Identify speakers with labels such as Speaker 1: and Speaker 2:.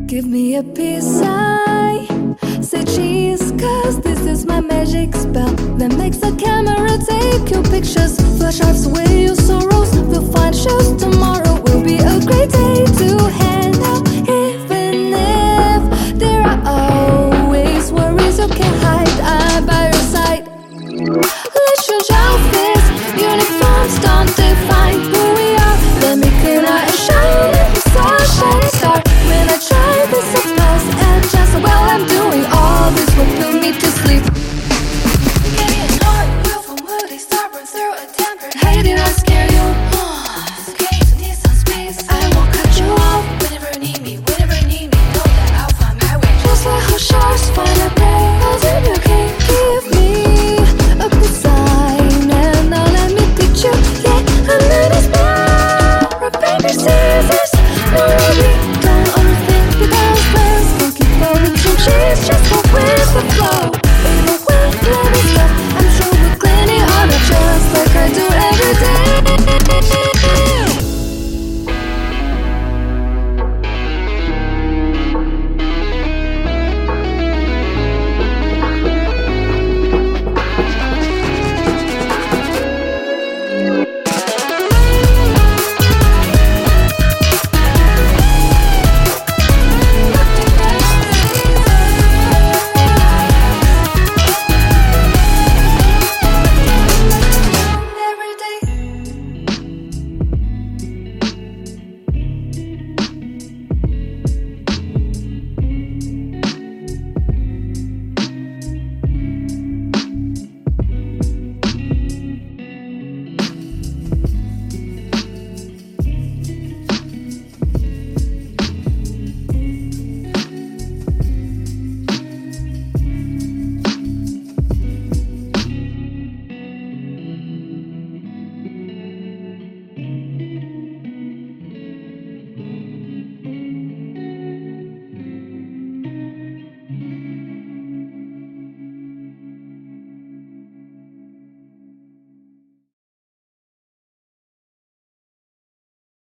Speaker 1: Give me a peace sign, say cheese, cause this is my magic spell that makes the camera take your pictures, flash drives away your sorrows. We'll find shows tomorrow, will be a great day to have.